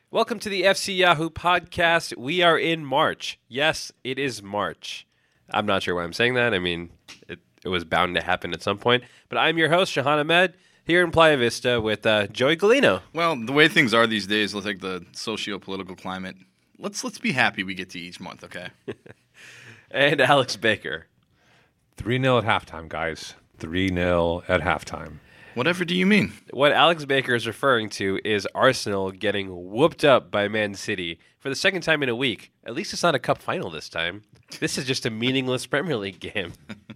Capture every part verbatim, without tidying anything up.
Welcome to the F C Yahoo podcast. We are in March. Yes, it is March. I'm not sure why I'm saying that. I mean, it, it was bound to happen at some point. But I'm your host, Shahan Ahmed, here in Playa Vista with uh, Joey Galino. Well, the way things are these days, let's take the socio-political climate. Let's let's be happy we get to each month, okay? And Alex Baker. three nil at halftime, guys. three nil at halftime. Whatever do you mean? What Alex Baker is referring to is Arsenal getting whooped up by Man City for the second time in a week. At least it's not a cup final this time. This is just a meaningless Premier League game.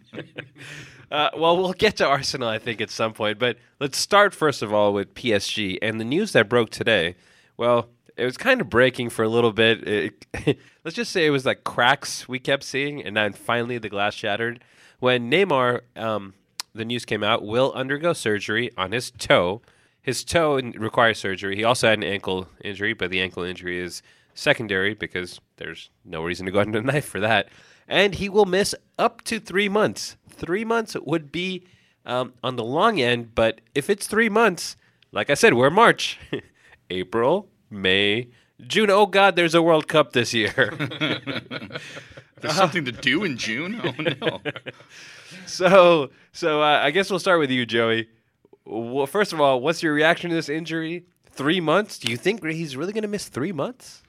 uh, well, we'll get to Arsenal, I think, at some point. But let's start, first of all, with P S G. And the news that broke today, well, it was kind of breaking for a little bit. It, let's just say it was like cracks we kept seeing, and then finally the glass shattered. When Neymar... Um, the news came out, will undergo surgery on his toe. His toe requires surgery. He also had an ankle injury, but the ankle injury is secondary because there's no reason to go under the knife for that. And he will miss up to three months. Three months would be um, on the long end, but if it's three months, like I said, we're March, April, May, June. Oh, God, there's a World Cup this year. There's something to do in June? Oh, no. So, so uh, I guess we'll start with you, Joey. Well, first of all, what's your reaction to this injury? Three months? Do you think he's really going to miss three months?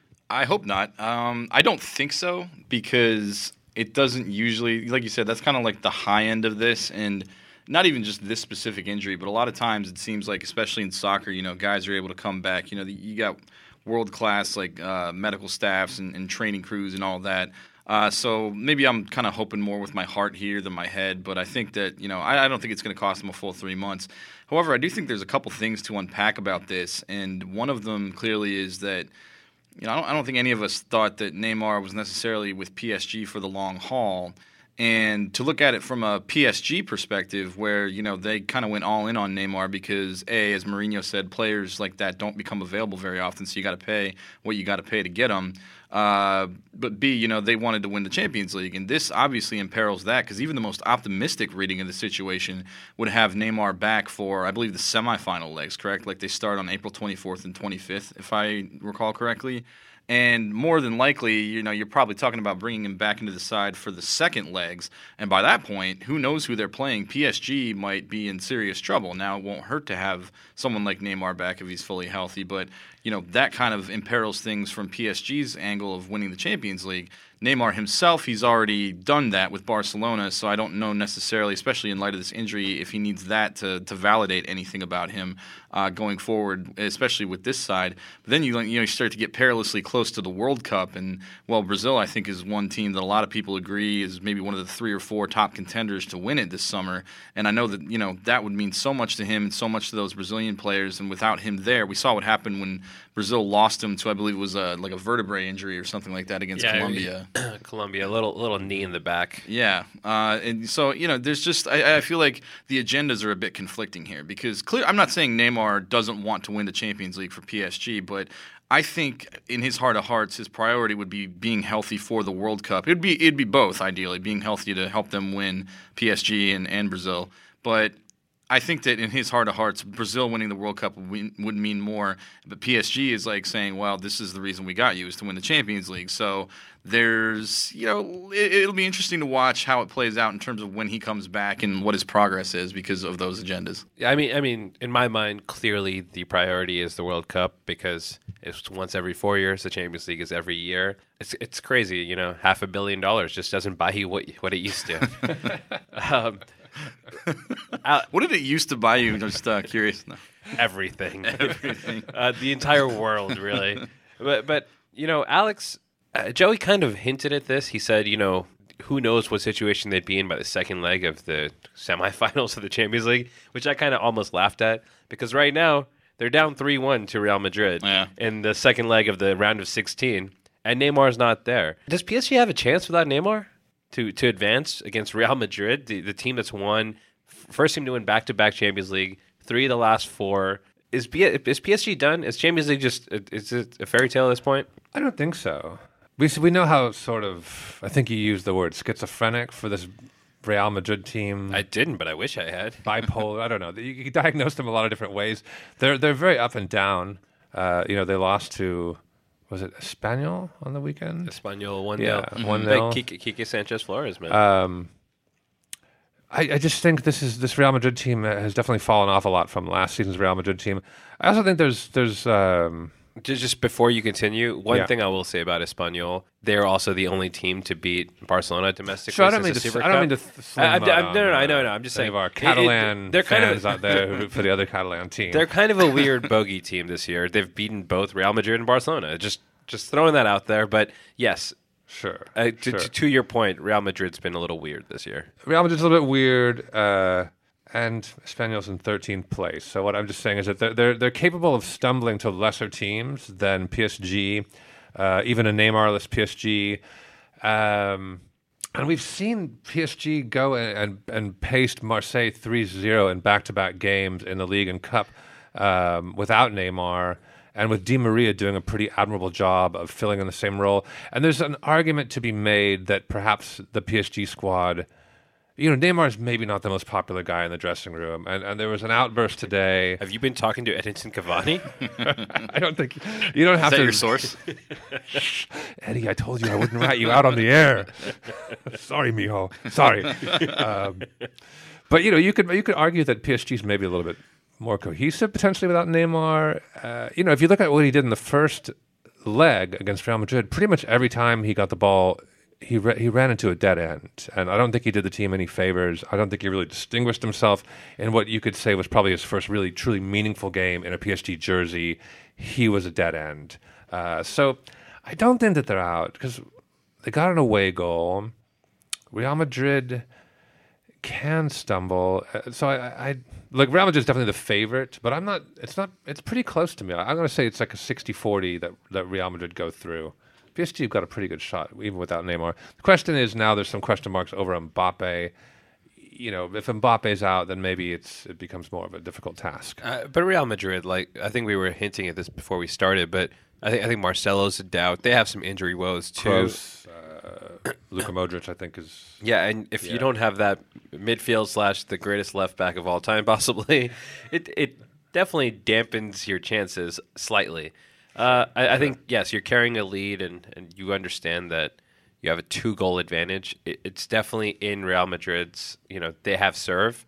I hope not. Um, I don't think so because it doesn't usually, like you said, that's kind of like the high end of this, and not even just this specific injury, but a lot of times it seems like, especially in soccer, you know, guys are able to come back. You know, you got world-class like uh, medical staffs and, and training crews and all that. Uh, so maybe I'm kind of hoping more with my heart here than my head, but I think that, you know, I, I don't think it's going to cost him a full three months. However, I do think there's a couple things to unpack about this, and one of them clearly is that, you know, I don't, I don't think any of us thought that Neymar was necessarily with P S G for the long haul. And to look at it from a P S G perspective where, you know, they kind of went all in on Neymar because, A, as Mourinho said, players like that don't become available very often, so you got to pay what you got to pay to get them. Uh, but B, you know, they wanted to win the Champions League, and this obviously imperils that because even the most optimistic reading of the situation would have Neymar back for, I believe, the semifinal legs, correct? Like they start on April twenty-fourth and twenty-fifth, if I recall correctly. And more than likely, you know, you're probably talking about bringing him back into the side for the second legs. And by that point, who knows who they're playing? P S G might be in serious trouble. Now, it won't hurt to have someone like Neymar back if he's fully healthy. But, you know, that kind of imperils things from P S G's angle of winning the Champions League. Neymar himself, he's already done that with Barcelona, so I don't know necessarily, especially in light of this injury, if he needs that to, to validate anything about him uh, going forward, especially with this side. But then you you know you start to get perilously close to the World Cup, and, well, Brazil, I think, is one team that a lot of people agree is maybe one of the three or four top contenders to win it this summer. And I know that, you know, that would mean so much to him and so much to those Brazilian players, and without him there, we saw what happened when Brazil lost him to, I believe it was a, like a vertebrae injury or something like that against Yeah, Colombia. Colombia, a little little knee in the back. Yeah, uh, and so, you know, there's just I, I feel like the agendas are a bit conflicting here because clear. I'm not saying Neymar doesn't want to win the Champions League for P S G, but I think in his heart of hearts, his priority would be being healthy for the World Cup. It'd be it'd be both ideally, being healthy to help them win P S G and, and Brazil, but I think that in his heart of hearts, Brazil winning the World Cup would, win, would mean more. But P S G is like saying, well, this is the reason we got you, is to win the Champions League. So there's, you know, it, it'll be interesting to watch how it plays out in terms of when he comes back and what his progress is because of those agendas. Yeah, I mean, I mean, in my mind, clearly the priority is the World Cup because it's once every four years. The Champions League is every year. It's it's crazy, you know. Half a billion dollars just doesn't buy you what what it used to. um, Uh, what did it used to buy you? I'm just uh, curious. No. Everything. Everything. uh, the entire world, really. But, but you know, Alex, uh, Joey kind of hinted at this. He said, you know, who knows what situation they'd be in by the second leg of the semifinals of the Champions League, which I kind of almost laughed at because right now they're down three one to Real Madrid yeah. in the second leg of the round of sixteen, and Neymar's not there. Does P S G have a chance without Neymar to, to advance against Real Madrid, the, the team that's won, first team to win back-to-back Champions League, three of the last four? Is, P- is P S G done? Is Champions League just is it a fairy tale at this point? I don't think so. We we know how sort of, I think you used the word schizophrenic for this Real Madrid team. I didn't, but I wish I had. Bipolar, I don't know. You can diagnose them a lot of different ways. They're they're very up and down. Uh, you know, they lost to, was it Espanyol on the weekend? Espanyol one Yeah, nil. one Like nil. Kike, Kike Sanchez Flores, man. Um, I, I just think this is this Real Madrid team has definitely fallen off a lot from last season's Real Madrid team. I also think there's there's um, Just, just before you continue, one Yeah. thing I will say about Espanyol, they're also the only team to beat Barcelona domestically. So I don't since mean the to. Super I don't Cup. mean to. Th- sling I- I- mud I- on, no, no, no, I uh, know, no, I'm just any saying, of our it- it- Catalan they're kind of- fans out there who, for the other Catalan team. They're kind of a weird bogey team this year. They've beaten both Real Madrid and Barcelona. Just just throwing that out there. But yes, sure. uh, to, sure. to, to your point, Real Madrid's been a little weird this year. Real Madrid's a little bit weird, uh, and Espanyol's in thirteenth place. So what I'm just saying is that they're they're, they're capable of stumbling to lesser teams than P S G, uh, even a Neymarless P S G. Um, and we've seen P S G go and and, and paste Marseille three zero in back-to-back games in the league and cup um, without Neymar, and with Di Maria doing a pretty admirable job of filling in the same role. And there's an argument to be made that perhaps the P S G squad, you know, Neymar's maybe not the most popular guy in the dressing room. And, and there was an outburst today. Have you been talking to Edinson Cavani? I don't think you don't have Is that to. your source? Eddie, I told you I wouldn't rat you out on the air. Sorry, mijo. Sorry. Um, but you know, you could you could argue that P S G's maybe a little bit more cohesive potentially without Neymar. Uh, you know, if you look at what he did in the first leg against Real Madrid, pretty much every time he got the ball, he ra- he ran into a dead end, and I don't think he did the team any favors. I don't think he really distinguished himself in what you could say was probably his first really truly meaningful game in a P S G jersey. He was a dead end. Uh, so I don't think that they're out because they got an away goal. Real Madrid can stumble. Uh, So I, I like Real Madrid's definitely the favorite, but I'm not. It's not. It's pretty close to me. I, I'm going to say it's like a sixty forty that that Real Madrid go through. P S G have got a pretty good shot even without Neymar. The question is now there's some question marks over Mbappe. You know, if Mbappe's out, then maybe it's it becomes more of a difficult task. Uh, but Real Madrid, like I think we were hinting at this before we started, but I think I think Marcelo's a doubt. They have some injury woes too. Kroos, uh, Luka Modric, I think is Yeah, and if Yeah. you don't have that midfield slash the greatest left back of all time, possibly, it it definitely dampens your chances slightly. Uh, I, I think yes, you're carrying a lead, and, and you understand that you have a two goal advantage. It, it's definitely in Real Madrid's. You know, they have serve,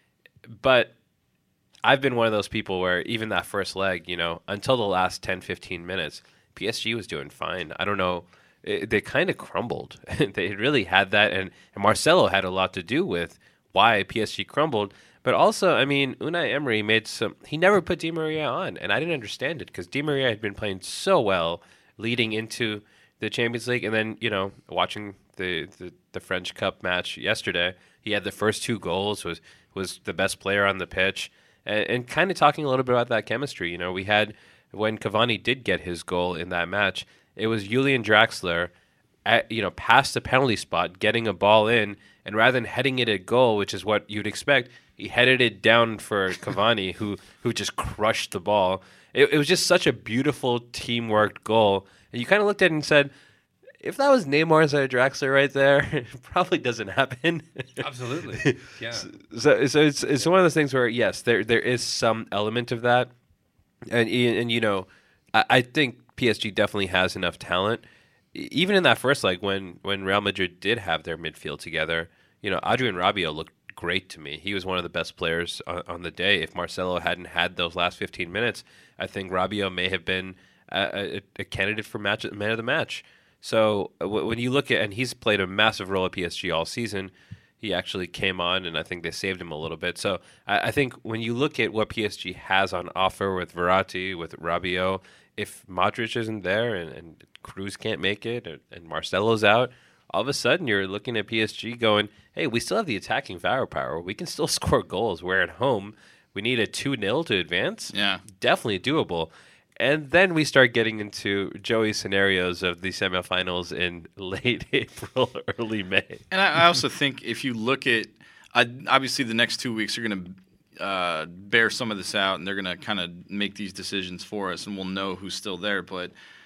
but I've been one of those people where even that first leg, you know, until the last ten, fifteen minutes, P S G was doing fine. I don't know. It, they kind of crumbled. They really had that, and, and Marcelo had a lot to do with why P S G crumbled. But also, I mean, Unai Emery made some. He never put Di Maria on, and I didn't understand it because Di Maria had been playing so well leading into the Champions League, and then you know, watching the, the, the French Cup match yesterday, he had the first two goals. was was the best player on the pitch, and, and kind of talking a little bit about that chemistry. You know, we had when Cavani did get his goal in that match, it was Julian Draxler, at, you know, past the penalty spot, getting a ball in, and rather than heading it at goal, which is what you'd expect, he headed it down for Cavani, who who just crushed the ball. It, it was just such a beautiful teamwork goal, and you kind of looked at it and said, if that was Neymar instead of Draxler right there, it probably doesn't happen. absolutely yeah. So, so it's it's one of those things where yes, there there is some element of that, and and you know, I, I think P S G definitely has enough talent. E- Even in that first leg, when when Real Madrid did have their midfield together, you know, Adrian Rabiot looked great to me. He was one of the best players on, on the day. If Marcelo hadn't had those last fifteen minutes, I think Rabiot may have been a, a, a candidate for match man of the match. So uh, w- when you look at, and he's played a massive role at P S G all season. He actually came on, and I think they saved him a little bit. So I, I think when you look at what P S G has on offer with Verratti, with Rabiot, if Modric isn't there and, and Cruz can't make it, and, and Marcelo's out, all of a sudden you're looking at P S G going, hey, we still have the attacking firepower. We can still score goals. We're at home. We need a two nil to advance. Yeah. Definitely doable. And then we start getting into Joey's scenarios of the semifinals in late April, early May. And I, I also think if you look at, uh, obviously the next two weeks are going to uh, bear some of this out, and they're going to kind of make these decisions for us, and we'll know who's still there. But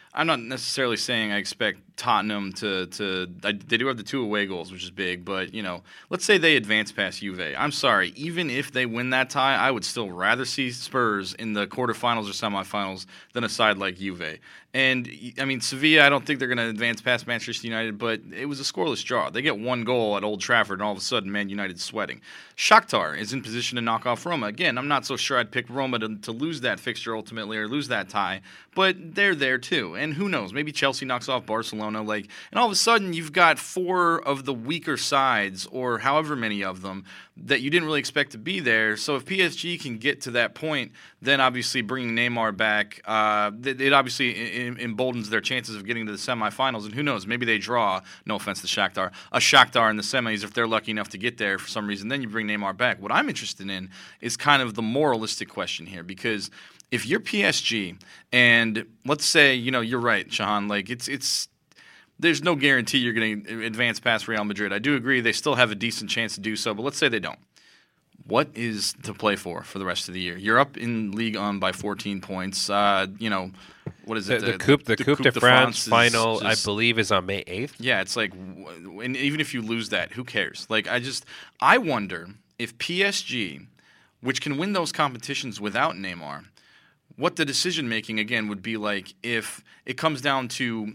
I'm not necessarily saying I expect Tottenham to to. I, they do have the two away goals, which is big. But you know, let's say they advance past Juve. I'm sorry, even if they win that tie, I would still rather see Spurs in the quarterfinals or semifinals than a side like Juve. And I mean, Sevilla, I don't think they're going to advance past Manchester United, but it was a scoreless draw. They get one goal at Old Trafford, and all of a sudden, Man United's sweating. Shakhtar is in position to knock off Roma. Again, I'm not so sure I'd pick Roma to, to lose that fixture ultimately or lose that tie, but they're there too. And who knows? Maybe Chelsea knocks off Barcelona, like, and all of a sudden you've got four of the weaker sides, or however many of them, that you didn't really expect to be there. So if P S G can get to that point, then obviously bringing Neymar back, uh, it obviously emboldens their chances of getting to the semifinals. And who knows? Maybe they draw. No offense to Shakhtar, a Shakhtar in the semis if they're lucky enough to get there for some reason. Then you bring Neymar back. What I'm interested in is kind of the moralistic question here, because if you're P S G and let's say, you know, you're right, Shahan, like it's it's there's no guarantee you're going to advance past Real Madrid. I do agree they still have a decent chance to do so, but let's say they don't. What is to play for for the rest of the year? You're up in Ligue one by fourteen points. Uh, you know, what is it? The, the, the Coupe, the, the Coupe, Coupe de, de France, France final, just, I believe, is on May eighth. Yeah, it's like, and even if you lose that, who cares? Like, I just, I wonder if P S G, which can win those competitions without Neymar, what the decision making again would be like if it comes down to.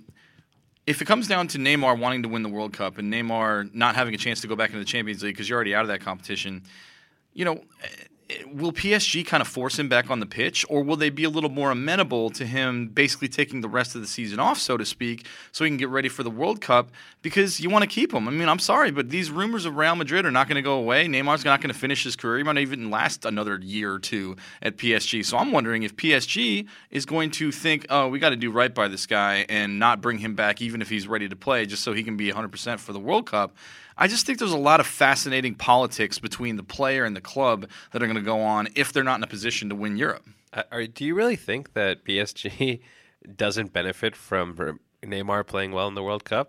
If it comes down to Neymar wanting to win the World Cup and Neymar not having a chance to go back into the Champions League because you're already out of that competition, you know, will P S G kind of force him back on the pitch, or will they be a little more amenable to him basically taking the rest of the season off, so to speak, so he can get ready for the World Cup? Because you want to keep him. I mean, I'm sorry, but these rumors of Real Madrid are not going to go away. Neymar's not going to finish his career. He might not even last another year or two at P S G. So I'm wondering if P S G is going to think, oh, we got to do right by this guy and not bring him back even if he's ready to play just so he can be one hundred percent for the World Cup. I just think there's a lot of fascinating politics between the player and the club that are going to go on if they're not in a position to win Europe. Uh, are, do you really think that P S G doesn't benefit from Neymar playing well in the World Cup?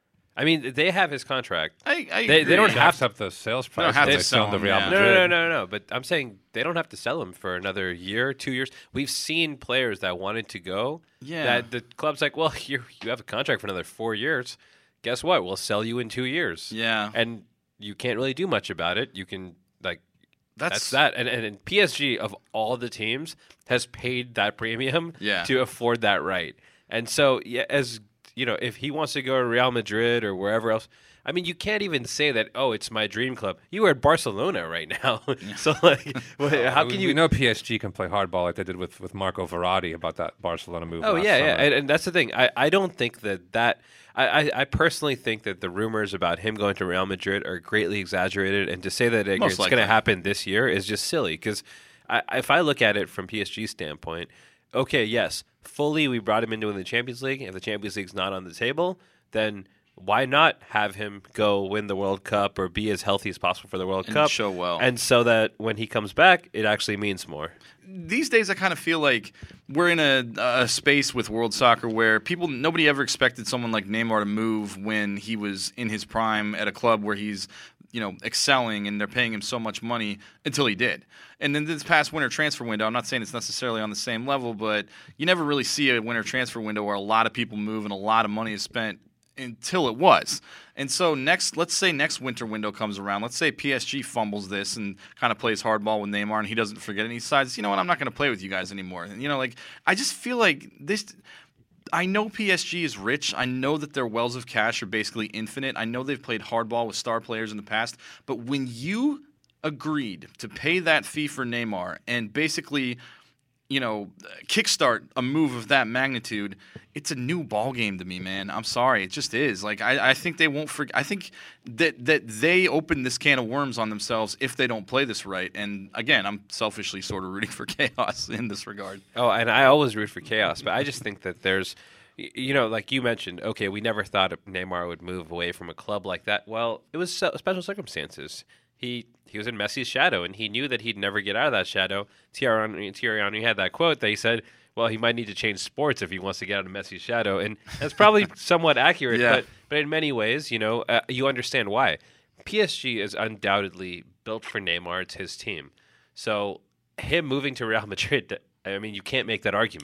I mean, they have his contract. I, I they, they don't have up the sales price. They don't have they to sell the him, Real yeah. Madrid. No, no, no, no, no. But I'm saying they don't have to sell him for another year, two years. We've seen players that wanted to go. Yeah. That the club's like, well, you you have a contract for another four years. Guess what? We'll sell you in two years. Yeah. And you can't really do much about it. You can like That's, that's that. And, and and P S G of all the teams has paid that premium Yeah. to afford that right. And so yeah, as you know, if he wants to go to Real Madrid or wherever else, I mean, you can't even say that. Oh, it's my dream club. You are at Barcelona right now, so like, how can you? We know P S G can play hardball like they did with, with Marco Verratti about that Barcelona move. Oh last yeah, summer. yeah, and, and that's the thing. I, I don't think that that. I, I, I personally think that the rumors about him going to Real Madrid are greatly exaggerated, and to say that it, it's going to happen this year is just silly. Because if I look at it from P S G's standpoint, okay, yes, fully we brought him into the Champions League. If the Champions League's not on the table, then why not have him go win the World Cup or be as healthy as possible for the World and Cup? show well. And so that when he comes back, it actually means more. These days, I kind of feel like we're in a, a space with world soccer where people, nobody ever expected someone like Neymar to move when he was in his prime at a club where he's, you know, excelling and they're paying him so much money until he did. And then this past winter transfer window, I'm not saying it's necessarily on the same level, but you never really see a winter transfer window where a lot of people move and a lot of money is spent until it was. And so next, let's say next winter window comes around. Let's say P S G fumbles this and kind of plays hardball with Neymar and he doesn't forget it. And he decides, you know what, I'm not going to play with you guys anymore. And, you know, like, I just feel like this – I know P S G is rich. I know that their wells of cash are basically infinite. I know they've played hardball with star players in the past. But when you agreed to pay that fee for Neymar and basically – you know, kickstart a move of that magnitude, it's a new ball game to me, man. I'm sorry, it just is. Like, I, I think they won't forget. I think that that they open this can of worms on themselves if they don't play this right. And again, I'm selfishly sort of rooting for chaos in this regard. Oh, and I always root for chaos, but I just think that there's, you know, like you mentioned, okay, we never thought Neymar would move away from a club like that. Well, it was special circumstances. He he was in Messi's shadow, and he knew that he'd never get out of that shadow. Thierry Henry had that quote that he said, well, he might need to change sports if he wants to get out of Messi's shadow. And that's probably somewhat accurate, yeah. but, but in many ways, you know, uh, you understand why. P S G is undoubtedly built for Neymar. It's his team. So him moving to Real Madrid, I mean, you can't make that argument.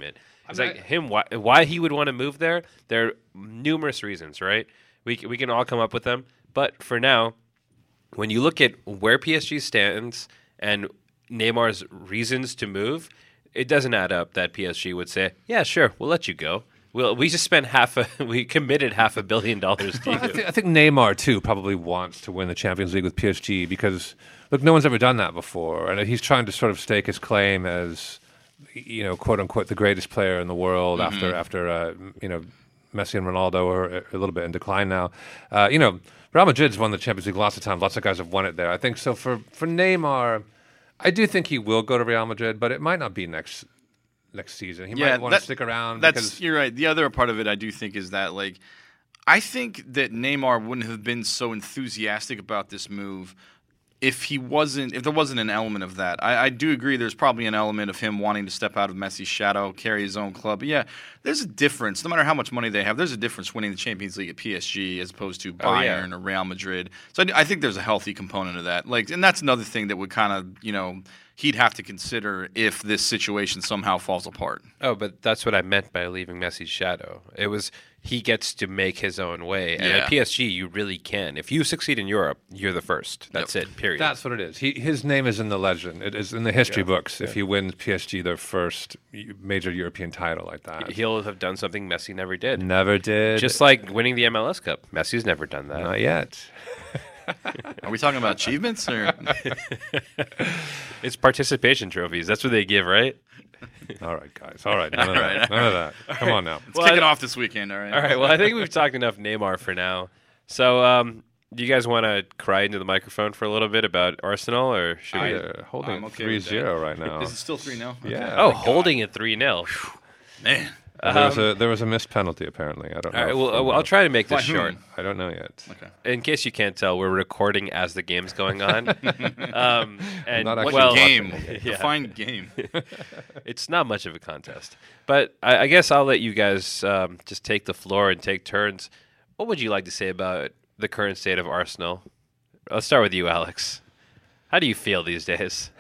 It's like him. Why, why he would want to move there? There are numerous reasons, right? We c- we can all come up with them. But for now, when you look at where P S G stands and Neymar's reasons to move, it doesn't add up that P S G would say, "Yeah, sure, we'll let you go." Well, we just spent half a we committed half a billion dollars to Well, I, you. th- I think Neymar too probably wants to win the Champions League with P S G because look, no one's ever done that before, and he's trying to sort of stake his claim as, you know, quote unquote, the greatest player in the world Mm-hmm. after after uh, you know, Messi and Ronaldo are a little bit in decline now. Uh, you know, Real Madrid's won the Champions League lots of times. Lots of guys have won it there. I think so. For for Neymar, I do think he will go to Real Madrid, but it might not be next next season. He Yeah, might want to that- stick around. That's because you're right. The other part of it, I do think, is that like, I think that Neymar wouldn't have been so enthusiastic about this move if he wasn't, if there wasn't an element of that. I, I do agree. There's probably an element of him wanting to step out of Messi's shadow, carry his own club. But yeah, there's a difference. No matter how much money they have, there's a difference winning the Champions League at P S G as opposed to Oh, yeah. Bayern or Real Madrid. So I, I think there's a healthy component of that. Like, and that's another thing that would kind of, you know, he'd have to consider if this situation somehow falls apart. Oh, but that's what I meant by leaving Messi's shadow. It was he gets to make his own way, and Yeah. at P S G, you really can. If you succeed in Europe, you're the first. That's it. Period. That's what it is. He, his name is in the legend. It is in the history books. If he wins P S G their first major European title like that, He'll have done something Messi never did. never did. Just like winning the M L S Cup. Messi's never done that. not yet. Are we talking about achievements or? It's participation trophies. That's what they give, right? All right, guys. All right. None of All right. that. None of that. Come on now. Let's Well, kick I- it off this weekend, all right? All right. Well, I think we've talked enough Neymar for now. So, um, do you guys want to cry into the microphone for a little bit about Arsenal, or should we? They're holding I'm it okay three with that. zero right now. Is it still three nil? Yeah. Oh, holding it three nil. Man. there was a there was a missed penalty apparently. I don't know. All right. if- Well, I'll try to make By this whom? short. I don't know yet. Okay. In case you can't tell, we're recording as the game's going on. um, and Not What actually well, game? watching Yeah. Define game. it's not much of a contest. But I, I guess I'll let you guys um, just take the floor and take turns. What would you like to say about the current state of Arsenal? Let's start with you, Alex. How do you feel these days?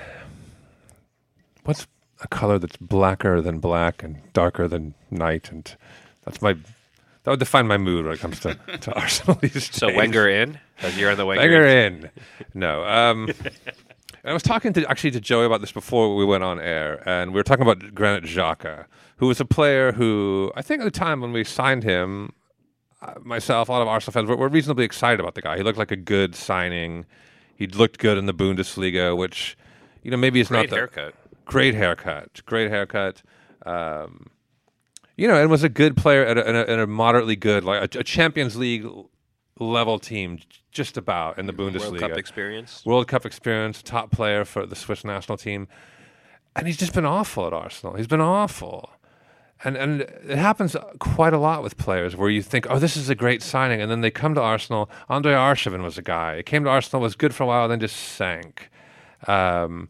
What's a color that's blacker than black and darker than night? And that's my that would define my mood when it comes to, to Arsenal these days. So Wenger in? Because you're on the Wenger. Wenger in. No. Um, I was talking to actually to Joey about this before we went on air, and we were talking about Granit Xhaka, who was a player who I think at the time when we signed him, uh, myself, a lot of Arsenal fans were, were reasonably excited about the guy. He looked like a good signing. He looked good in the Bundesliga, which, you know, maybe it's Great not the haircut. great haircut, great haircut. Um, you know, and was a good player at a, in, a, in a moderately good, like a, a Champions League level team, just about in the Bundesliga. World Cup experience. World Cup experience, top player for the Swiss national team, and he's just been awful at Arsenal. He's been awful, and and it happens quite a lot with players where you think, oh, this is a great signing, and then they come to Arsenal. Andre Arshavin was a guy. He came to Arsenal, was good for a while, then just sank. Um,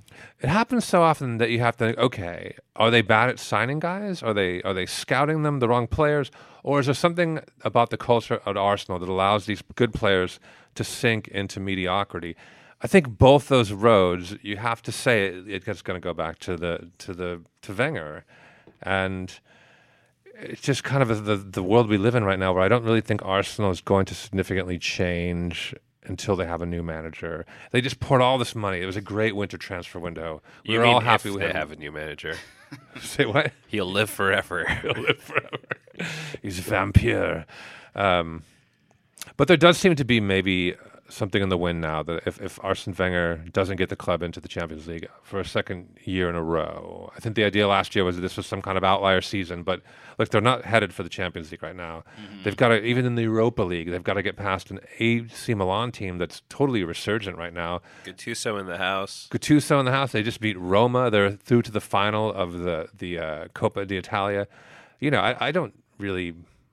it happens so often that you have to think, okay, are they bad at signing guys? Are they are they scouting them, the wrong players? Or is there something about the culture at Arsenal that allows these good players to sink into mediocrity? I think both those roads, you have to say it, it's going to go back to the to the to Wenger. And it's just kind of the the world we live in right now, where I don't really think Arsenal is going to significantly change until they have a new manager. They just poured all this money. It was a great winter transfer window. We You were mean all happy if with they him. have a new manager. Say what? He'll live forever. He'll live forever. He's a vampire. Um, but there does seem to be maybe something in the wind now that if, if Arsene Wenger doesn't get the club into the Champions League for a second year in a row, I think the idea last year was that this was some kind of outlier season. But look, they're not headed for the Champions League right now. Mm-hmm. They've got to, even in the Europa League, they've got to get past an A C Milan team that's totally resurgent right now. Gattuso in the house. Gattuso in the house. They just beat Roma. They're through to the final of the the uh, Coppa d'Italia. You know, I, I don't really.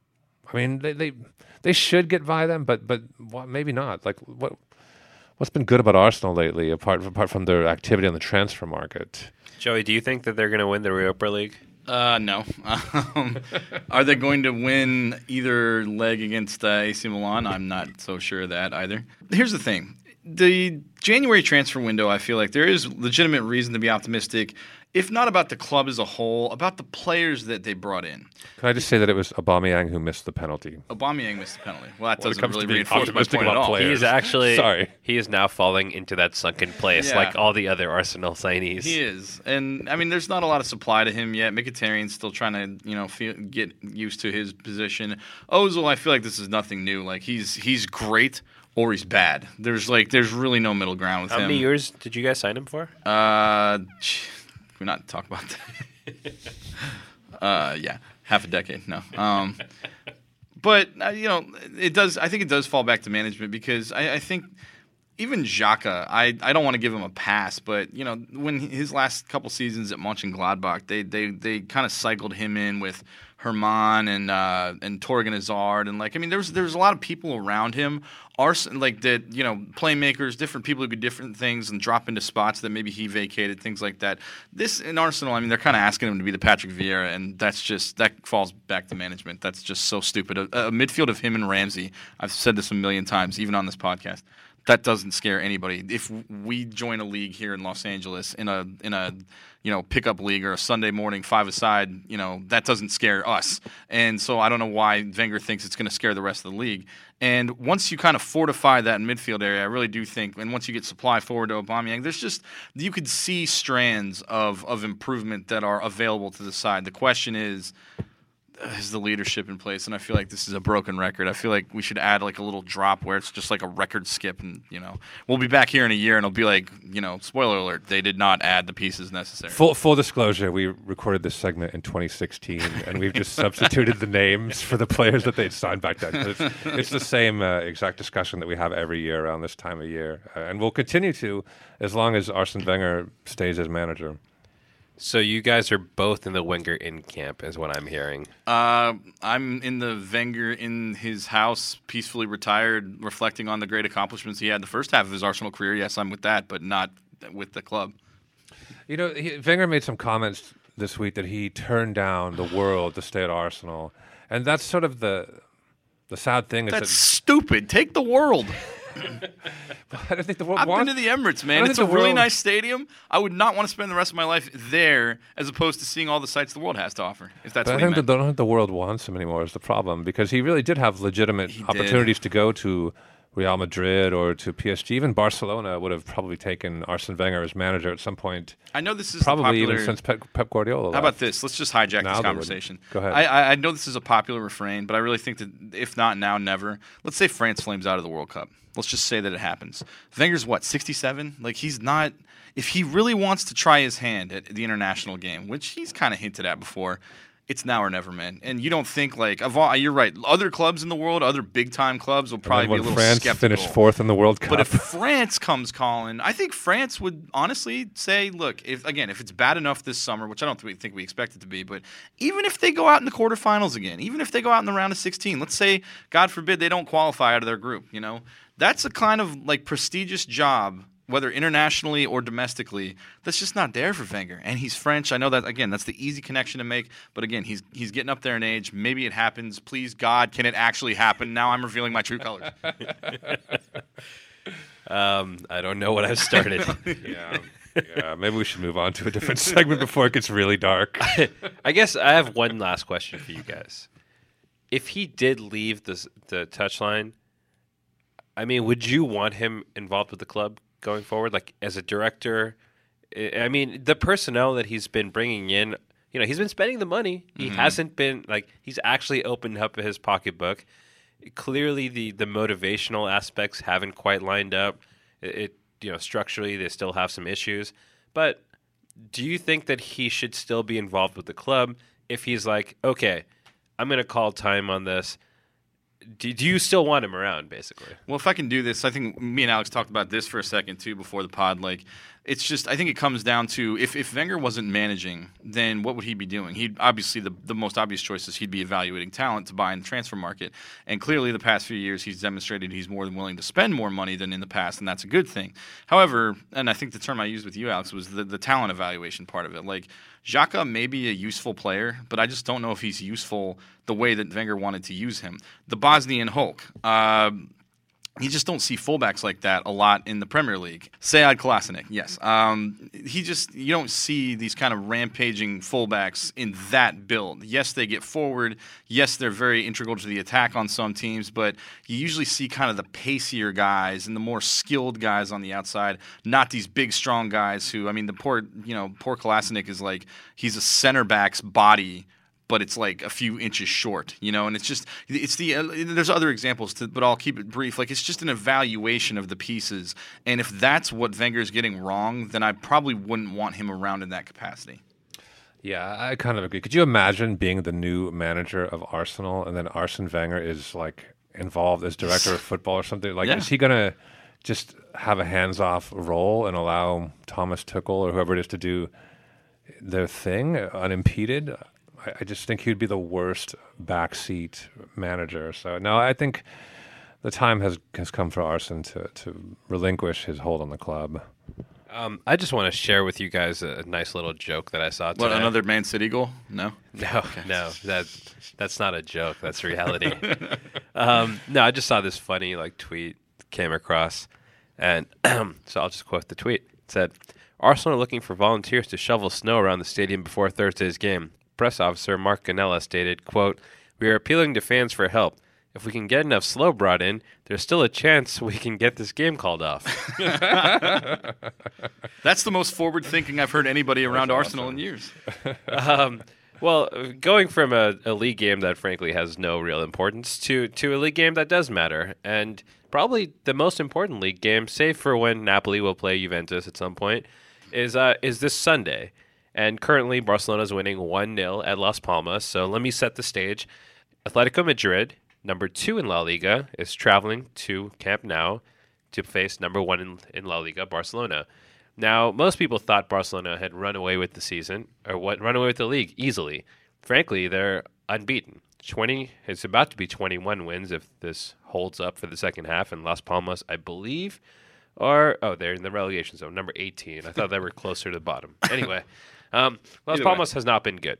I mean, they, they they should get by them, but but what, maybe not. Like what what's been good about Arsenal lately, apart apart from their activity on the transfer market? Joey, do you think that they're going to win the Europa League? Uh, no. Um, are they going to win either leg against uh, A C Milan? I'm not so sure of that either. Here's the thing. The January transfer window, I feel like there is legitimate reason to be optimistic if not about the club as a whole, about the players that they brought in. Can I just say that it was Aubameyang who missed the penalty? Aubameyang missed the penalty. Well, that When it doesn't comes really to being reinforce my optimistic point at about all. players. He is actually Sorry. he is now falling into that sunken place Yeah. like all the other Arsenal signees. He is, and I mean, there's not a lot of supply to him yet. Mkhitaryan's still trying to, you know, feel, get used to his position. Ozil, I feel like this is nothing new. Like he's he's great or he's bad. There's like there's really no middle ground with How him. many years did you guys sign him for? Uh, we're not talk about that. uh, yeah, half a decade. No. Um, but uh, you know, it does. I think it does fall back to management because I, I think. Even Xhaka, I, I don't want to give him a pass, but you know when his last couple seasons at Mönchengladbach, they they they kind of cycled him in with Herman and uh, and Torgan Hazard, and like I mean there's there's a lot of people around him, Arsenal like that you know playmakers, different people who do different things and drop into spots that maybe he vacated, things like that. This in Arsenal, I mean they're kind of asking him to be the Patrick Vieira, and that's just that falls back to management. That's just so stupid. A, a midfield of him and Ramsey. I've said this a million times, even on this podcast. That doesn't scare anybody. If we join a league here in Los Angeles in a in a you know pickup league or a Sunday morning five-a-side, you know that doesn't scare us. And so I don't know why Wenger thinks it's going to scare the rest of the league. And once you kind of fortify that midfield area, I really do think, and once you get supply forward to Aubameyang, there's just you could see strands of of improvement that are available to the side. The question is. Is the leadership in place, and I feel like this is a broken record. I feel like we should add like a little drop where it's just like a record skip, and you know we'll be back here in a year, and it'll be like you know, spoiler alert, they did not add the pieces necessary. Full, full disclosure, we recorded this segment in twenty sixteen, and we've just substituted the names for the players that they'd signed back then. It's, it's the same uh, exact discussion that we have every year around this time of year, uh, and we'll continue to as long as Arsene Wenger stays as manager. So you guys are both in the Wenger in camp, is what I'm hearing. Uh, I'm in the Wenger in his house, peacefully retired, reflecting on the great accomplishments he had the first half of his Arsenal career. Yes, I'm with that, but not with the club. You know, he, Wenger made some comments this week that he turned down the world to stay at Arsenal, and that's sort of the the sad thing. Is That's that, stupid. Take the world. I don't think the world I've wants. been to the Emirates, I man. don't It's a think the really world- nice stadium. I would not want to spend the rest of my life there as opposed to seeing all the sights the world has to offer, if that's But I what he think meant. that I don't think the world wants him anymore is the problem, because he really did have legitimate He did. opportunities to go to Real Madrid or to P S G. Even Barcelona would have probably taken Arsene Wenger as manager at some point, I know this is the probably popular, even since Pep, Pep Guardiola How left. about this? Let's just hijack Now this they conversation. wouldn't. Go ahead. I, I, I know this is a popular refrain, but I really think that if not now, never. Let's say France flames out of the World Cup. Let's just say that it happens. Wenger's what, sixty-seven? Like he's not. If he really wants to try his hand at the international game, which he's kind of hinted at before, it's now or never, man. And you don't think like of all, you're right. Other clubs in the world, other big time clubs will probably And be when a little France skeptical. finished fourth in the World Cup. But if France comes calling, I think France would honestly say, look, if again, if it's bad enough this summer, which I don't think we expect it to be, but even if they go out in the quarterfinals again, even if they go out in the round of sixteen, let's say, God forbid, they don't qualify out of their group, you know, that's a kind of like prestigious job, whether internationally or domestically, that's just not there for Wenger. And he's French. I know that, again, that's the easy connection to make. But again, he's he's getting up there in age. Maybe it happens. Please, God, can it actually happen? Now I'm revealing my true colors. Um, I don't know what I've started. yeah, yeah, maybe we should move on to a different segment before it gets really dark. I guess I have one last question for you guys. If he did leave the the touchline, I mean, would you want him involved with the club going forward, like as a director? I I mean, the personnel that he's been bringing in, you know, he's been spending the money. He Mm-hmm. hasn't been like he's actually opened up his pocketbook. Clearly, the the motivational aspects haven't quite lined up. It, it you know, structurally they still have some issues. But do you think that he should still be involved with the club if he's like, okay, I'm going to call time on this? Do, do you still want him around, basically? Well, if I can do this, I think me and Alex talked about this for a second, too, before the pod. Like, it's just, I think it comes down to, if, if Wenger wasn't managing, then what would he be doing? He'd obviously, the, the most obvious choice is he'd be evaluating talent to buy in the transfer market. And clearly, the past few years, he's demonstrated he's more than willing to spend more money than in the past, and that's a good thing. However, and I think the term I used with you, Alex, was the, the talent evaluation part of it. Like, Xhaka may be a useful player, but I just don't know if he's useful the way that Wenger wanted to use him. The Bosnian Hulk. Uh, You just don't see fullbacks like that a lot in the Premier League. Sead Kolasinac, yes. Um, he just you don't see these kind of rampaging fullbacks in that build. Yes, they get forward. Yes, they're very integral to the attack on some teams, but you usually see kind of the pacier guys and the more skilled guys on the outside, not these big, strong guys who, I mean, the poor, you know, poor Kolasinac is like, he's a center back's body, but it's like a few inches short, you know, and it's just, it's the, uh, there's other examples, to, but I'll keep it brief. Like, it's just an evaluation of the pieces. And if that's what Wenger's getting wrong, then I probably wouldn't want him around in that capacity. Yeah, I kind of agree. Could you imagine being the new manager of Arsenal and then Arsene Wenger is like involved as director of football or something? Like, Yeah. is he going to just have a hands-off role and allow Thomas Tuchel or whoever it is to do their thing unimpeded? I just think he'd be the worst backseat manager. So no, I think the time has has come for Arsene to to relinquish his hold on the club. Um, I just want to share with you guys a nice little joke that I saw today. What, another Man City goal? No? No, no, that that's not a joke. That's reality. um, no, I just saw this funny like tweet came across, and so I'll just quote the tweet. It said, "Arsenal are looking for volunteers to shovel snow around the stadium before Thursday's game. Press officer Mark Ganella stated, quote, we are appealing to fans for help. If we can get enough snow brought in, there's still a chance we can get this game called off." That's the most forward thinking I've heard anybody around That's Arsenal awesome. in years. um, well, going from a, a league game that frankly has no real importance to, to a league game that does matter, and probably the most important league game, save for when Napoli will play Juventus at some point, is uh, is this Sunday. And currently, Barcelona is winning one nil at Las Palmas. So let me set the stage. Atletico Madrid, number two in La Liga, is traveling to Camp Nou to face number one in, in La Liga, Barcelona. Now, most people thought Barcelona had run away with the season, or what run away with the league easily. Frankly, they're unbeaten. twenty, it's about to be twenty-one wins if this holds up for the second half. And Las Palmas, I believe, are, oh, they're in the relegation zone, number eighteen. I thought they were closer to the bottom. Anyway. Um, Las Either Palmas way. has not been good,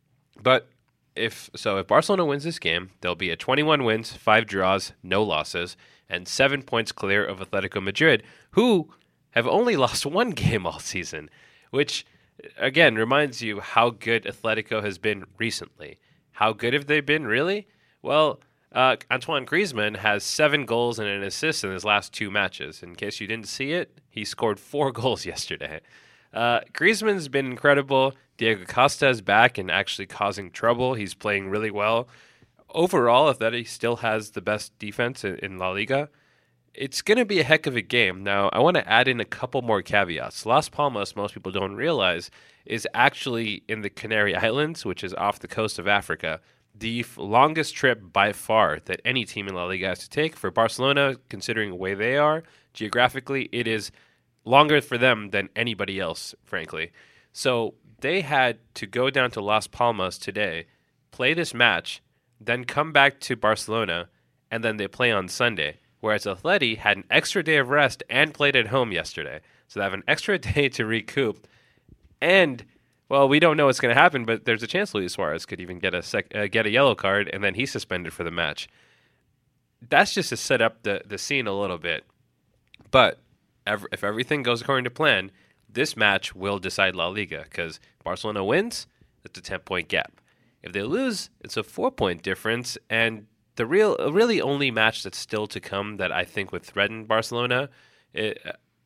but if so, if Barcelona wins this game, there'll be a twenty-one wins, five draws, no losses, and seven points clear of Atletico Madrid, who have only lost one game all season, which again reminds you how good Atletico has been recently. How good have they been, really? Well, uh, Antoine Griezmann has seven goals and an assist in his last two matches. In case you didn't see it, he scored four goals yesterday. Uh, Griezmann's been incredible. Diego Costa is back and actually causing trouble. He's playing really well. Overall, Atleti still has the best defense in, in La Liga. It's going to be a heck of a game. Now, I want to add in a couple more caveats. Las Palmas, most people don't realize, is actually in the Canary Islands, which is off the coast of Africa. The f- longest trip by far that any team in La Liga has to take. For Barcelona, considering the way they are, geographically, it is longer for them than anybody else, frankly. So they had to go down to Las Palmas today, play this match, then come back to Barcelona, and then they play on Sunday. Whereas Atleti had an extra day of rest and played at home yesterday. So they have an extra day to recoup. And, well, we don't know what's going to happen, but there's a chance Luis Suarez could even get a sec- uh, get a yellow card, and then he's suspended for the match. That's just to set up the, the scene a little bit. But if everything goes according to plan, this match will decide La Liga because Barcelona wins, it's a ten-point gap. If they lose, it's a four-point difference, and the real, really only match that's still to come that I think would threaten Barcelona, it,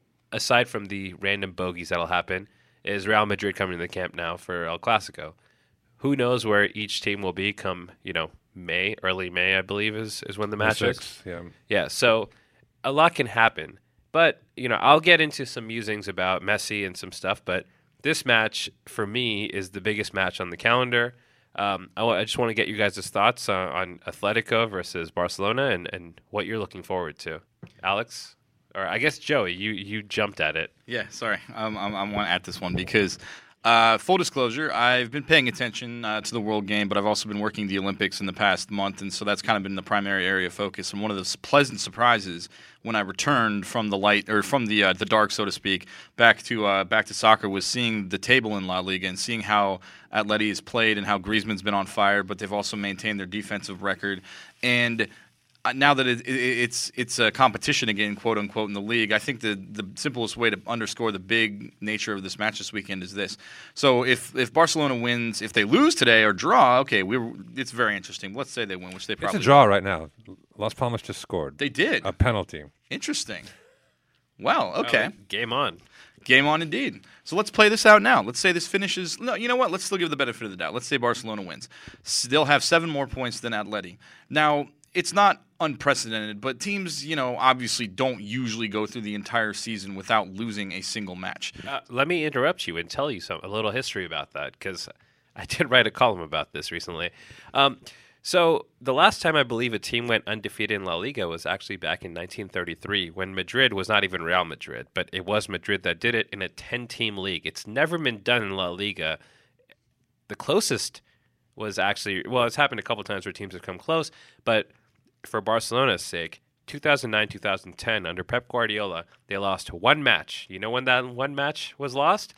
aside from the random bogeys that'll happen, is Real Madrid coming to the Camp Nou for El Clasico. Who knows where each team will be come, you know, May, early May, I believe, is, is when the match is. Six, yeah. Yeah, so a lot can happen. But, you know, I'll get into some musings about Messi and some stuff, but this match, for me, is the biggest match on the calendar. Um, I, w- I just want to get you guys' thoughts on, on Atletico versus Barcelona and, and what you're looking forward to. Alex? Or I guess, Joey, you, you jumped at it. Yeah, sorry. Um, I'm, I want to add this one because, uh, full disclosure, I've been paying attention uh, to the World Game, but I've also been working the Olympics in the past month, and so that's kind of been the primary area of focus. And one of the pleasant surprises when I returned from the light or from the uh, the dark, so to speak, back to uh, back to soccer was seeing the table in La Liga and seeing how Atleti has played and how Griezmann's been on fire, but they've also maintained their defensive record. And uh, now that it, it, it's it's a competition again, quote unquote, in the league, I think the the simplest way to underscore the big nature of this match this weekend is this. So if if Barcelona wins, if they lose today or draw, okay, we were, it's very interesting. Let's say they win, which they probably It's a draw right now. Las Palmas just scored. They did. A penalty. Interesting. Wow. Okay. Oh, game on. Game on indeed. So let's play this out now. Let's say this finishes. No, you know what? Let's still give the benefit of the doubt. Let's say Barcelona wins. S- They'll have seven more points than Atleti. Now, it's not unprecedented, but teams, you know, obviously don't usually go through the entire season without losing a single match. Uh, let me interrupt you and tell you some a little history about that, because I did write a column about this recently. Um, so the last time I believe a team went undefeated in La Liga was actually back in nineteen thirty-three, when Madrid was not even Real Madrid, but it was Madrid that did it in a ten-team league. It's never been done in La Liga. The closest was actually, well, it's happened a couple times where teams have come close, but for Barcelona's sake, two thousand nine two thousand ten, under Pep Guardiola, they lost one match. You know when that one match was lost?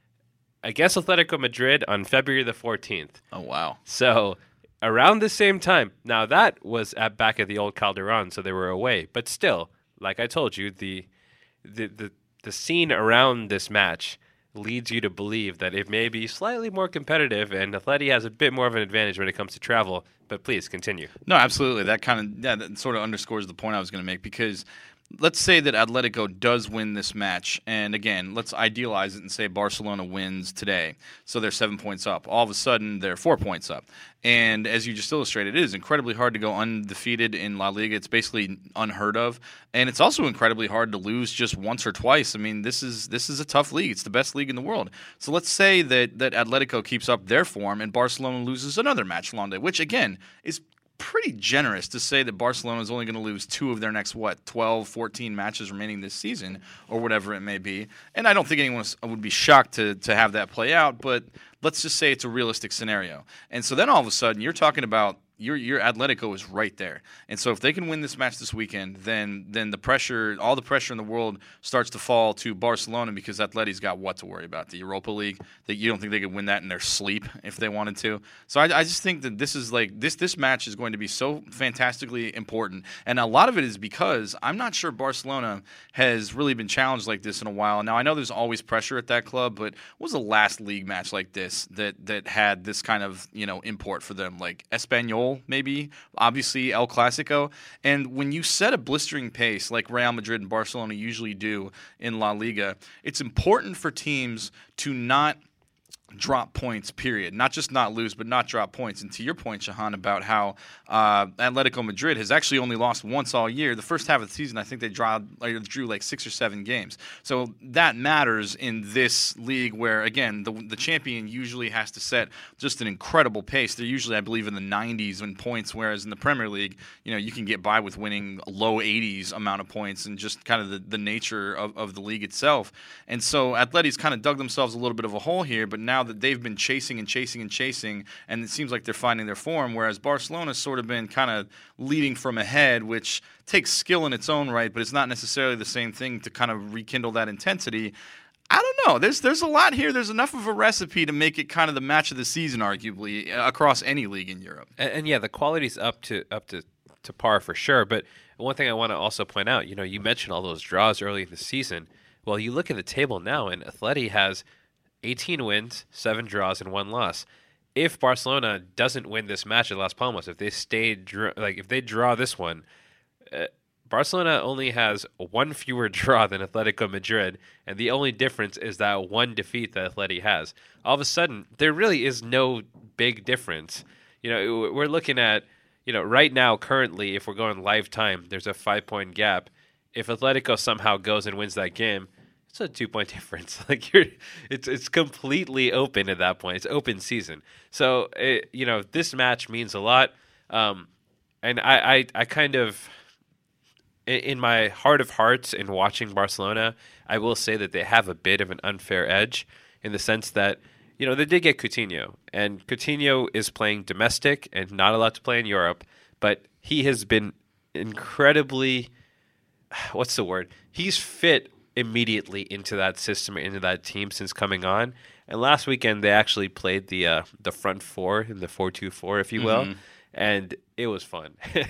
Against Atletico Madrid on February the fourteenth. Oh, wow. So around the same time, now that was at back at the old Calderon, so they were away. But still, like I told you, the the the, the scene around this match leads you to believe that it may be slightly more competitive, and Atleti has a bit more of an advantage when it comes to travel. But please continue. No, absolutely. That kind of yeah, that sort of underscores the point I was going to make, because let's say that Atletico does win this match, and again, let's idealize it and say Barcelona wins today, so they're seven points up. All of a sudden, they're four points up. And as you just illustrated, it is incredibly hard to go undefeated in La Liga. It's basically unheard of, and it's also incredibly hard to lose just once or twice. I mean, this is this is a tough league. It's the best league in the world. So let's say that that Atletico keeps up their form, and Barcelona loses another match along the way, which again is pretty generous to say that Barcelona is only going to lose two of their next, what, twelve, fourteen matches remaining this season, or whatever it may be. And I don't think anyone would be shocked to, to have that play out, but let's just say it's a realistic scenario. And so then all of a sudden you're talking about your your Atletico is right there. And so if they can win this match this weekend, then then the pressure, all the pressure in the world starts to fall to Barcelona, because Atleti's got what to worry about? The Europa League. That you don't think they could win that in their sleep if they wanted to. So I, I just think that this is like this this match is going to be so fantastically important. And a lot of it is because I'm not sure Barcelona has really been challenged like this in a while. Now I know there's always pressure at that club, but what was the last league match like this that that had this kind of, you know, import for them? Like Espanyol, maybe, obviously El Clasico. And when you set a blistering pace like Real Madrid and Barcelona usually do in La Liga, it's important for teams to not drop points, period. Not just not lose, but not drop points. And to your point, Shahan, about how uh, Atletico Madrid has actually only lost once all year. The first half of the season, I think they draw, or drew like six or seven games. So that matters in this league where, again, the, the champion usually has to set just an incredible pace. They're usually, I believe, in the nineties in points, whereas in the Premier League, you know, you can get by with winning a low eighties amount of points, and just kind of the, the nature of, of the league itself. And so Atleti's kind of dug themselves a little bit of a hole here, but now that they've been chasing and chasing and chasing, and it seems like they're finding their form, whereas Barcelona's sort of been kind of leading from ahead, which takes skill in its own right, but it's not necessarily the same thing to kind of rekindle that intensity. I don't know. There's there's a lot here. There's enough of a recipe to make it kind of the match of the season, arguably, across any league in Europe. And, and yeah, the quality's up to up to, to par for sure. But one thing I want to also point out, you know, you mentioned all those draws early in the season. Well, you look at the table now, and Atleti has eighteen wins, seven draws, and one loss. If Barcelona doesn't win this match at Las Palmas, if they stay dr- like if they draw this one, uh, Barcelona only has one fewer draw than Atletico Madrid, and the only difference is that one defeat that Atleti has. All of a sudden, there really is no big difference. You know, we're looking at, you know, right now, currently, if we're going live time, there's a five-point gap. If Atletico somehow goes and wins that game, it's a two-point difference. Like you're, it's it's completely open at that point. It's open season. So it, you know, this match means a lot. Um, and I, I, I kind of, in, in my heart of hearts, in watching Barcelona, I will say that they have a bit of an unfair edge in the sense that, you know, they did get Coutinho, and Coutinho is playing domestic and not allowed to play in Europe, but he has been incredibly, what's the word? He's fit immediately into that system, into that team since coming on. And last weekend they actually played the uh, the front four in the four two four, if you will, Mhm. and it was fun.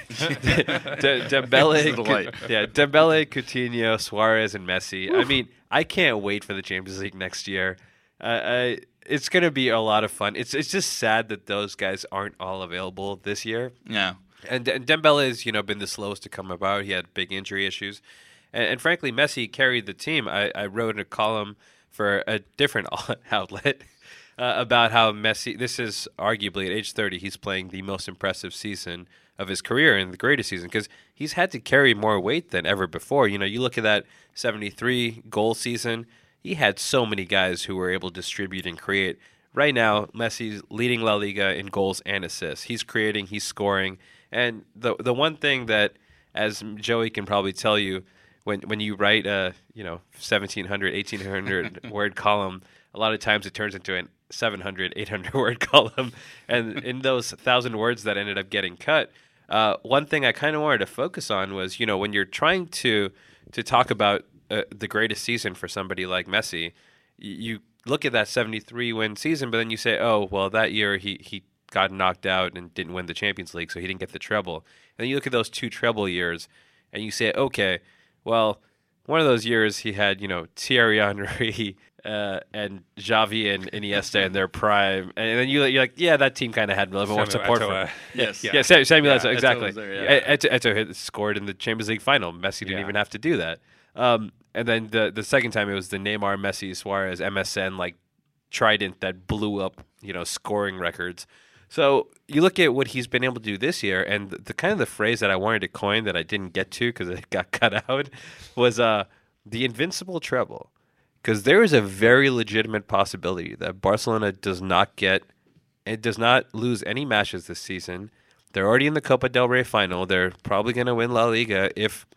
De- Dembele, It's a delight. Cou- yeah, Dembele, Coutinho, Suarez, and Messi. I mean, I can't wait for the Champions League next year. Uh, I, it's going to be a lot of fun. It's it's just sad that those guys aren't all available this year. Yeah. And, and Dembele has, you know, been the slowest to come about. He had big injury issues. And, and frankly, Messi carried the team. I, I wrote a column for a different outlet uh, about how Messi, this is arguably at age thirty, he's playing the most impressive season of his career and the greatest season because he's had to carry more weight than ever before. You know, you look at that seventy-three goal season, he had so many guys who were able to distribute and create. Right now, Messi's leading La Liga in goals and assists. He's creating, he's scoring. And the the one thing that, as Joey can probably tell you, when when you write a you know seventeen hundred, eighteen hundred word column, a lot of times it turns into an seven hundred, eight hundred word column. And in those thousand words that ended up getting cut, uh, one thing I kind of wanted to focus on was, you know, when you're trying to to talk about uh, the greatest season for somebody like Messi, you, you look at that seventy-three win season, but then you say, oh, well, that year he he got knocked out and didn't win the Champions League, so he didn't get the treble. And then you look at those two treble years, and you say, okay, well, one of those years he had, you know, Thierry Henry uh, and Xavi and Iniesta in their prime, and then you, you're like, yeah, that team kind of had a little more Samuel support Eto'o. from. Yes. Yeah, Sam- Samuel Yeah, Eto'o, Eto'o exactly. was there, yeah. Eto'o, Eto'o had scored in the Champions League final. Messi didn't Yeah. even have to do that. Um, and then the the second time it was the Neymar, Messi, Suarez, M S N like trident that blew up, you know, scoring records. So you look at what he's been able to do this year, and the, the kind of the phrase that I wanted to coin that I didn't get to because it got cut out was uh, the invincible treble. Because there is a very legitimate possibility that Barcelona does not get, it does not lose any matches this season. They're already in the Copa del Rey final. They're probably going to win La Liga if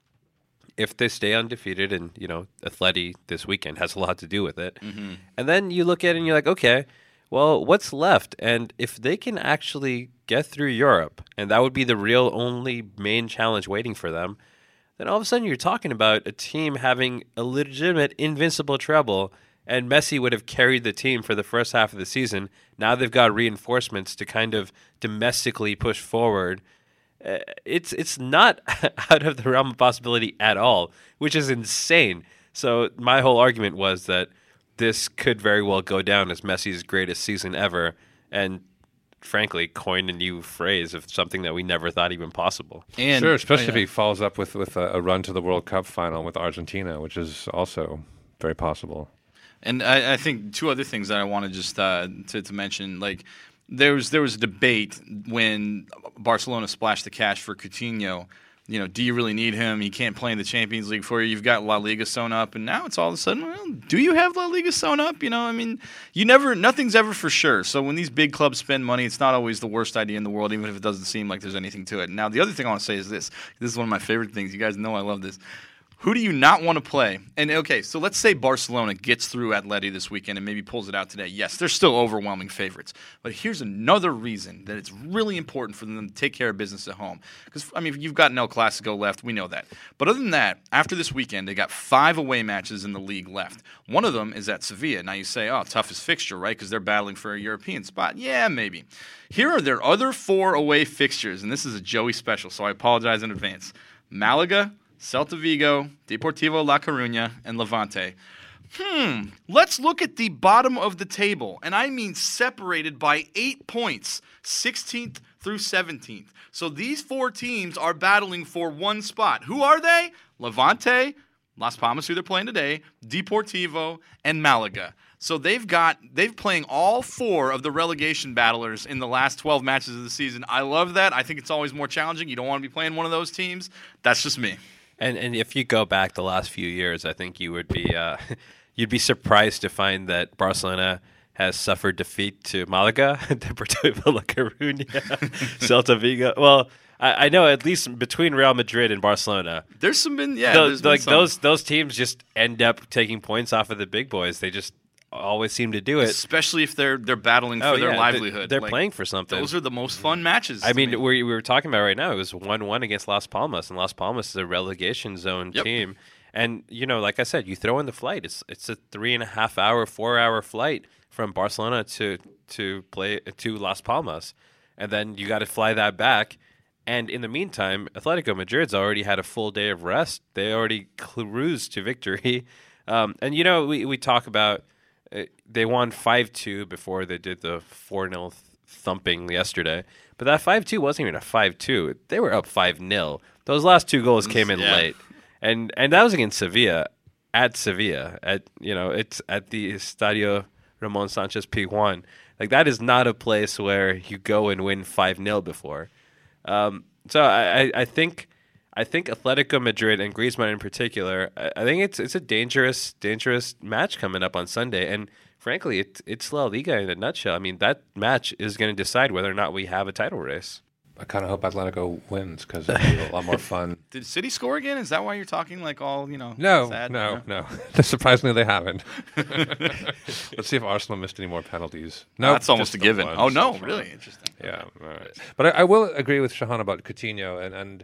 if they stay undefeated, and you know, Atleti this weekend has a lot to do with it. Mm-hmm. And then you look at it and you're like, okay, well, what's left? And if they can actually get through Europe, and that would be the real only main challenge waiting for them, then all of a sudden you're talking about a team having a legitimate invincible treble, and Messi would have carried the team for the first half of the season. Now they've got reinforcements to kind of domestically push forward. Uh, it's it's not out of the realm of possibility at all, which is insane. So my whole argument was that this could very well go down as Messi's greatest season ever, and frankly, coin a new phrase of something that we never thought even possible. And Sure, especially oh, yeah. if he follows up with, with a, a run to the World Cup final with Argentina, which is also very possible. And I, I think two other things that I want to just uh, to, to mention, like there was there was a debate when Barcelona splashed the cash for Coutinho. You know, do you really need him? He can't play in the Champions League for you. You've got La Liga sewn up, and now it's all of a sudden, well, do you have La Liga sewn up? You know, I mean, you never, nothing's ever for sure. So when these big clubs spend money, it's not always the worst idea in the world, even if it doesn't seem like there's anything to it. Now, the other thing I want to say is this. This is one of my favorite things. You guys know I love this. Who do you not want to play? And, okay, so let's say Barcelona gets through Atleti this weekend and maybe pulls it out today. Yes, they're still overwhelming favorites. But here's another reason that it's really important for them to take care of business at home. Because, I mean, you've got El Clasico left. We know that. But other than that, after this weekend, they got five away matches in the league left. One of them is at Sevilla. Now you say, oh, toughest fixture, right? Because they're battling for a European spot. Yeah, maybe. Here are their other four away fixtures. And this is a Joey special, so I apologize in advance. Malaga, Celta Vigo, Deportivo La Coruña, and Levante. Hmm, let's look at the bottom of the table, and I mean separated by eight points, sixteenth through seventeenth. So these four teams are battling for one spot. Who are they? Levante, Las Palmas, who they're playing today, Deportivo, and Malaga. So they've got they've playing all four of the relegation battlers in the last twelve matches of the season. I love that. I think it's always more challenging. You don't want to be playing one of those teams. That's just me. And and if you go back the last few years, I think you would be uh, you'd be surprised to find that Barcelona has suffered defeat to Malaga, Deportivo La Coruña, Celta Vigo. Well, I, I know at least between Real Madrid and Barcelona, There's some been yeah. those, there's been like some. those those teams just end up taking points off of the big boys. They just always seem to do it. Especially if they're they're battling for Oh, their yeah, livelihood. They're Like, playing for something. Those are the most fun matches. I to mean, me. we we were talking about right now. It was one one against Las Palmas, and Las Palmas is a relegation zone Yep. team. And you know, like I said, you throw in the flight. It's it's a three and a half hour, four hour flight from Barcelona to to play to Las Palmas, and then you got to fly that back. And in the meantime, Atletico Madrid's already had a full day of rest. They already cruised to victory. Um, and you know, we we talk about uh, they won five two before they did the four nil thumping yesterday. But that five two wasn't even a five two. They were up five nil. Those last two goals came in Yeah. late. And and that was against Sevilla, at Sevilla, at you know, it's at the Estadio Ramon Sanchez Pizjuan. Like that is not a place where you go and win five nil before. Um, so I, I, I think I think Atletico Madrid and Griezmann in particular, I, I think it's it's a dangerous dangerous match coming up on Sunday. And frankly, it, it's La Liga in a nutshell. I mean, that match is going to decide whether or not we have a title race. I kind of hope Atletico wins because it'll be a lot more fun. Did City score again? Is that why you're talking like all, you know, No, sad? no, no. Surprisingly, they haven't. Let's see if Arsenal missed any more penalties. No, That's almost just a given. the one Oh, no, so far. really? Interesting. Yeah, all right. But I, I will agree with Shahan about Coutinho, and, and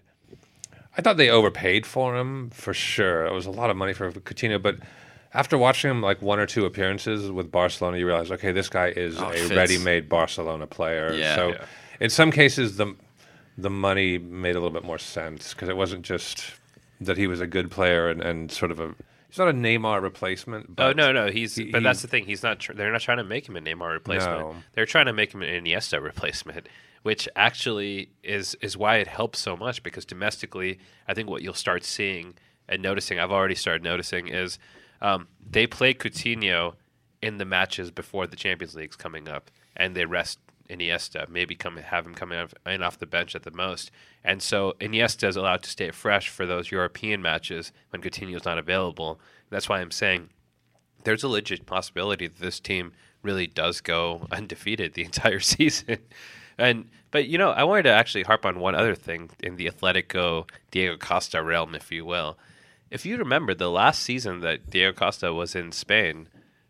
I thought they overpaid for him for sure. It was a lot of money for Coutinho, but after watching him like one or two appearances with Barcelona, you realize, okay, this guy is Oh, it a fits. ready-made Barcelona player. Yeah. so Yeah. in some cases, the the money made a little bit more sense because it wasn't just that he was a good player and, and sort of a he's not a Neymar replacement. But Oh no, no, he's. he- but that's he- the thing. He's not. Tr- they're not trying to make him a Neymar replacement. No. They're trying to make him an Iniesta replacement, which actually is is why it helps so much because domestically, I think what you'll start seeing and noticing, I've already started noticing, is um, they play Coutinho in the matches before the Champions League's coming up, and they rest Iniesta, maybe come have him coming in off the bench at the most. And so Iniesta is allowed to stay fresh for those European matches when Coutinho's not available. That's why I'm saying there's a legit possibility that this team really does go undefeated the entire season. And but you know, I wanted to actually harp on one other thing in the Atletico Diego Costa realm, if you will. If you remember the last season that Diego Costa was in Spain,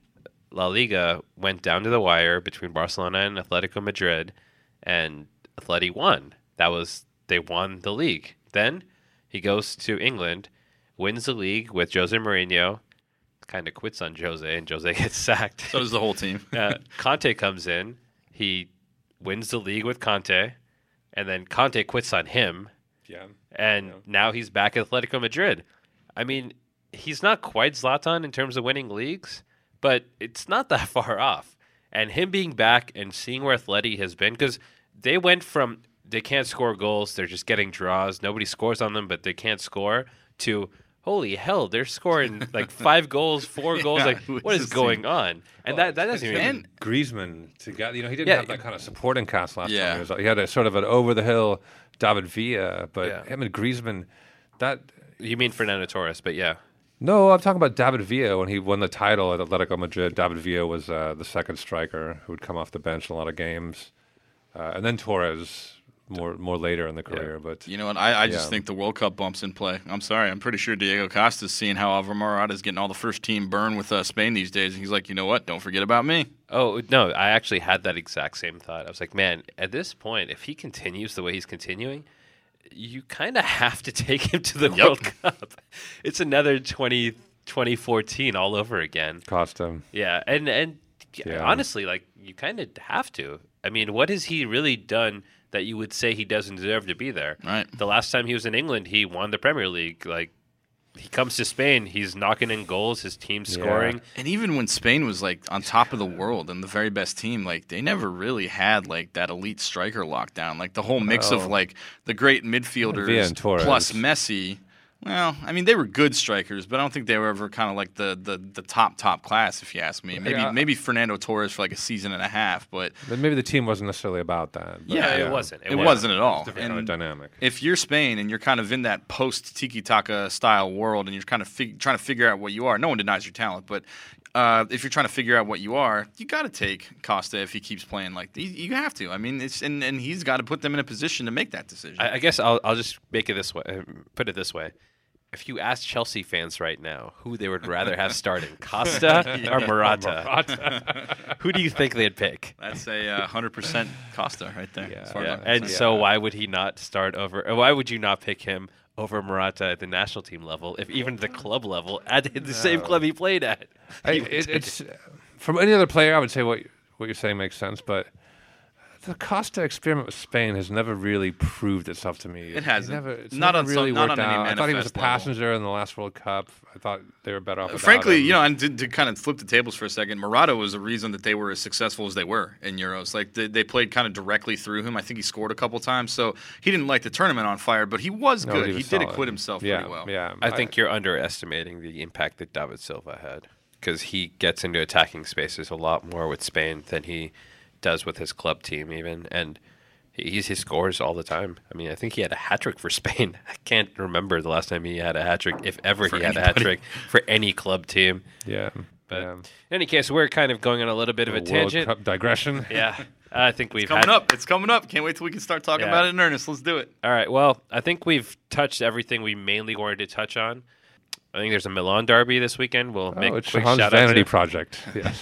La Liga went down to the wire between Barcelona and Atletico Madrid, and Atleti won. That was they won the league. Then he goes to England, wins the league with Jose Mourinho, kind of quits on Jose, and Jose gets sacked. So does the whole team. uh, Conte comes in, he wins the league with Conte, and then Conte quits on him, yeah. and Yeah. now he's back at Atletico Madrid. I mean, he's not quite Zlatan in terms of winning leagues, but it's not that far off. And him being back and seeing where Atleti has been, because they went from they can't score goals, they're just getting draws, nobody scores on them, but they can't score, to holy hell, they're scoring like five goals, four goals. Yeah, like, who what is is this going team? on? And that, that doesn't even. And- Griezmann together. You know, he didn't Yeah. have that kind of supporting cast last Yeah. time. He, was, he had a sort of an over-the-hill David Villa, but Yeah. him and Griezmann, that... You mean Fernando Torres, but yeah. No, I'm talking about David Villa when he won the title at Atletico Madrid. David Villa was uh, the second striker who would come off the bench in a lot of games. Uh, and then Torres more more later in the career. But You know what? I, I just Yeah. think the World Cup bumps in play. I'm sorry. I'm pretty sure Diego Costa's seeing how Alvaro Morata's getting all the first team burn with uh, Spain these days. And he's like, you know what? Don't forget about me. Oh, no, I actually had that exact same thought. I was like, man, at this point, if he continues the way he's continuing, you kind of have to take him to the Yep. World Cup. It's another twenty, twenty fourteen all over again. Costa. Yeah, and and Yeah. honestly, like, you kind of have to. I mean, what has he really done that you would say he doesn't deserve to be there? Right. The last time he was in England, he won the Premier League. Like, he comes to Spain, he's knocking in goals, his team's Yeah. scoring. And even when Spain was like on top of the world and the very best team, like they never really had like that elite striker lockdown. Like the whole mix of No. like the great Villa midfielders and Torres. plus Messi. Well, I mean they were good strikers, but I don't think they were ever kind of like the, the, the top top class, if you ask me. Maybe Yeah. maybe Fernando Torres for like a season and a half, but But maybe the team wasn't necessarily about that. But Yeah, it wasn't. it, wasn't at all. Different kind of And dynamic. if you're Spain and you're kind of in that post tiki taka style world and you're kind of fig- trying to figure out what you are, no one denies your talent, but uh, if you're trying to figure out what you are, you got to take Costa if he keeps playing like you, you have to. I mean, it's and, and he's got to put them in a position to make that decision. I, I guess I'll I'll just make it this way. uh, Put it this way: if you ask Chelsea fans right now who they would rather have starting, Costa or Morata, who do you think they'd pick? That's a uh, hundred percent Costa right there. as far as Yeah. I'm And concerned. so, why would he not start over? or Why would you not pick him over Morata at the national team level, if even the club level, at the same club he played at. I, he would it, take it's it. from any other player. I would say what what you're saying makes sense, but the Costa experiment with Spain has never really proved itself to me. It hasn't. Never, it's Not never on some- really not worked on any out. I thought he was a manifest level. passenger in the last World Cup. I thought they were better off. without Frankly, him. you know, and to, to kind of flip the tables for a second, Morata was the reason that they were as successful as they were in Euros. Like they, they played kind of directly through him. I think he scored a couple times, so he didn't light the tournament on fire, but he was No, good. he He, was did solid. acquit himself yeah, pretty well. Yeah, I think you're underestimating the impact that David Silva had, because he gets into attacking spaces a lot more with Spain than he does with his club team even, and he's he scores all the time. I mean, I think he had a hat trick for Spain. I can't remember the last time he had a hat trick, if ever For he had a hat anybody. trick for any club team. yeah. But yeah. in any case, we're kind of going on a little bit of a World tangent. Cup digression. Yeah, I think we've Coming had, up. It's coming up. Can't wait till we can start talking Yeah. about it in earnest. Let's do it. All right. Well, I think we've touched everything we mainly wanted to touch on. I think there's a Milan derby this weekend. We'll make Oh, a it's quick Shahan's shout vanity out to. project. Yes.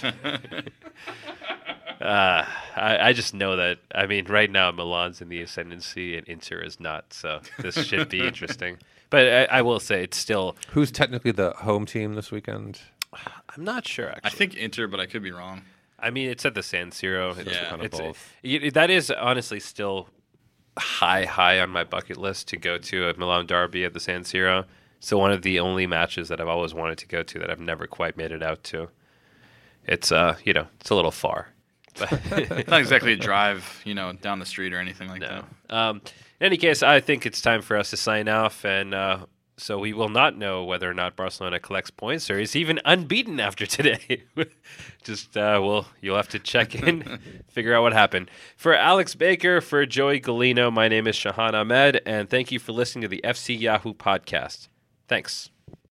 Uh, I, I just know that. I mean, right now Milan's in the ascendancy and Inter is not. So this should be interesting. But I, I will say it's still. Who's technically the home team this weekend? I'm not sure. Actually, I think Inter, but I could be wrong. I mean, it's at the San Siro. It's, Yeah. Kind of it's both. it- that is honestly still high, high on my bucket list to go to a Milan derby at the San Siro. So one of the only matches that I've always wanted to go to that I've never quite made it out to. It's uh, you know, it's a little far. But It's not exactly a drive, you know, down the street or anything like no. that. Um, in any case, I think it's time for us to sign off, and uh, so we will not know whether or not Barcelona collects points or is even unbeaten after today. Just uh, well, you'll have to check in, figure out what happened. For Alex Baker, for Joey Galino, my name is Shahan Ahmed, and thank you for listening to the F C Yahoo podcast. Thanks.